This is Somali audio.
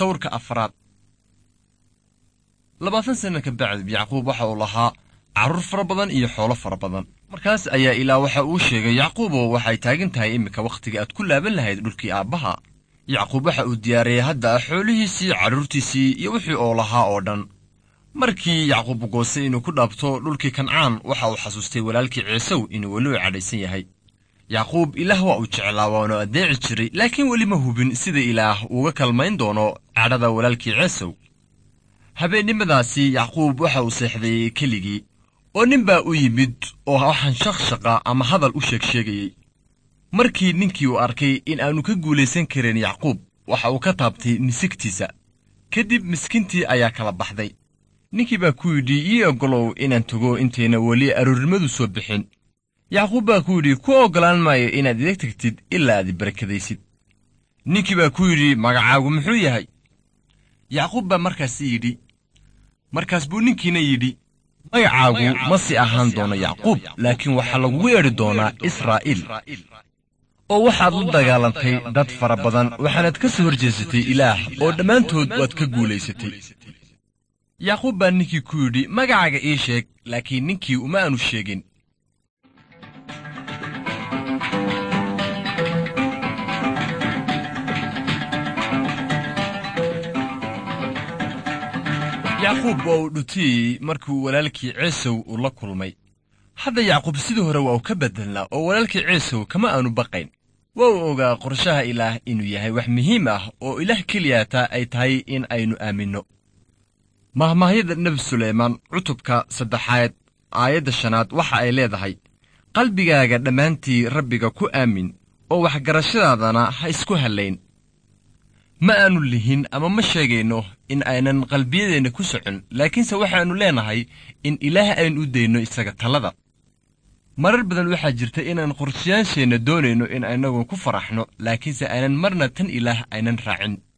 sawirka afraad 20 sano ka bacdi Yacquub waxa uu lahaa carruur fara badan iyo xoolo fara badan. markaas ayaa Ilaah waxa uu sheegay Yacquub oo waxay taagan tahay imika waqtiga aad ku laaban lahayd dhulkii aabbaha. Yacquub waxa uu diyaariyay hadda xoolihiisii, carruurtiisii iyo wixii oo lahaa oo dhan. markii Yacquub goosay inuu ku dhaabto dhulkii Kancaan, waxa uu xasuustay walaalkii Ciisow inuu weli cadhaysan yahay. Yacquub Ilaah waa uu jeclaa waana adeeci jiray, laakiin weli ma hubin sida Ilaah uga kalmayn doono cadhada walaalkii Ciisow. habeennimadaasi Yacquub waxa uu seexday keligii, oo nin baa u yimid oo waxaan shaqshaqa ama hadal u sheegayay. markii ninkii uu arkay in aanu ka guulaysan karin Yacquub, waxa uu ka taabtay misigtiisa. kadib miskiintii ayaa kala baxday. ninkii baa ku yidhi, ii oggolow inaan tago intayna weli aroornimadu soo bixin. Yacquub baa ku yidhi, ku oggolaan maayo inaad iga tagtid ilaa aad barakadaysid. ninkii baa ku yidhi, magacaagu muxuu yahay? Yacquub baa markaas buu ninkiina yidhi, magacaagu ma sii ahaan doono Yacquub, laakiin waxaa lagugu yeedhi doonaa Israa'iil. oo waxaad la dagaalantay dad fara badan, waxaanaad ka soo horjeesatay Ilaah, oo dhammaantood waad ka guulaysatay. Yacquub baa ninkii ku yidhi, magacaaga ii sheeg, laakiin ninkii uma aanu sheegin. Yacquub waa uu dhutiyey markuu walaalkii Ciisow uu la kulmay. hadda Yacquub sidii hore waa uu ka beddelnaa oo walaalkii Ciisow kama aanu baqayn. waa uu ogaa qorshaha Ilaah inuu yahay wax muhiim ah oo Ilaah keliyaata ay tahay in aynu aaminno. mahmaahyada Nebi Suleymaan cutubka 3 aayadda 5 waxa ay leedahay, qalbigaaga dhammaantii Rabbiga ku aamin oo waxgarashadaadana ha isku hallayn. ma aanu lihin ama ma sheegayno in aynan qalbiyadeenna ku socon, laakiinse waxaannu leenahay in Ilaah aynu u dayno isaga talada. marar badan waxaa jirta inaan qorshayaasheenna doonayno in aynagu ku faraxno, laakiinse aynan marna tan Ilaah aynan raacin.